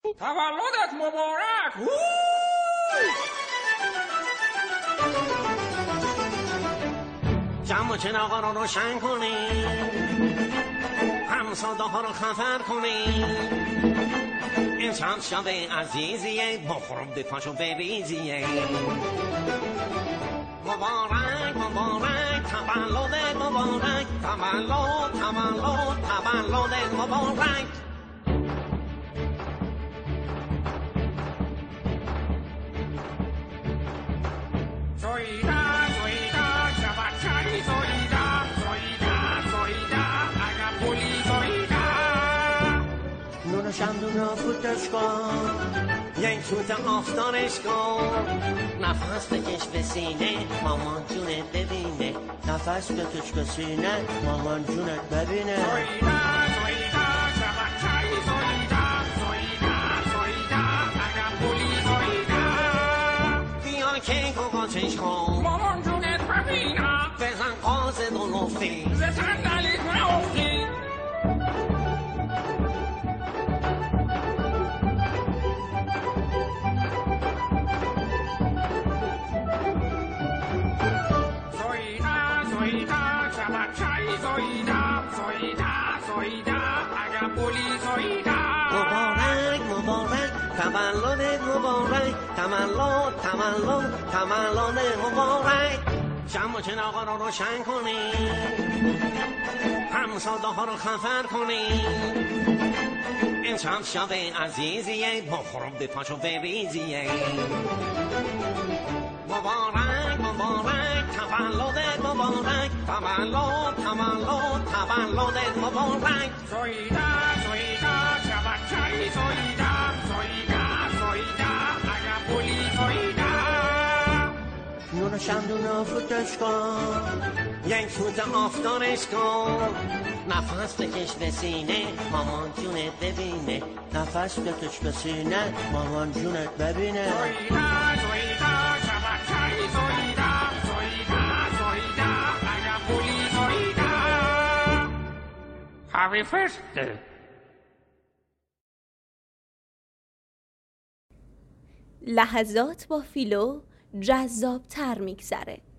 تولدت مبارک. جمع چراغا رو روشن کنیم، همساده ها رو خبر کنیم، امشب شب عزیزیه، بخورم بپاشو بریزیه. مبارک مبارک تولد مبارک، تولد تولد تولد مبارک. زویدا زویدا شبچه‌ای زویدا، زویدا زویدا اگر پولی زویدا. نور شمدون را فوتش کن، یک سوت آفتارش کن، نفس بکش به سینه مامان جونت ببینه، نفس بکش به سینه مامان جونت ببینه. زویدا زویدا شبچه‌ای زویدا، زویدا زویدا اگر پولی زویدا. بیا کیک و قاچش کن، مامان جونت ببینم، بزن قازد و نفتی، ز صندلیت نافتی. زویدا زویدا شبچه‌ای زویدا، زویدا زویدا اگر پولی زویدا. مبارک مبارک تولد مبارک، تولد تولد تولد مبارک. شمع چراغا رو روشن کنیم، همساده ها رو خبر کنیم، امشب شب عزیزیه، بخورم بپاشو بریزیه. مبارک مبارک تولد مبارک، تولد تولد تولد مبارک. زویدا زویدا شبچه‌ای زویدا، زویدا زویدا اگر پولی زویدا. نور شمدون را فوتش کن، یک فوت آفتارش کن، نفس بکش به سینه مامان جونت ببینه، نفس بکش به سینه مامان جونت ببینه. زویدا زویدا شبچه‌ای زویدا، زویدا زویدا اگر پولی زویدا. Happy birthday. لحظات با فیلو جذاب‌تر می‌گذره.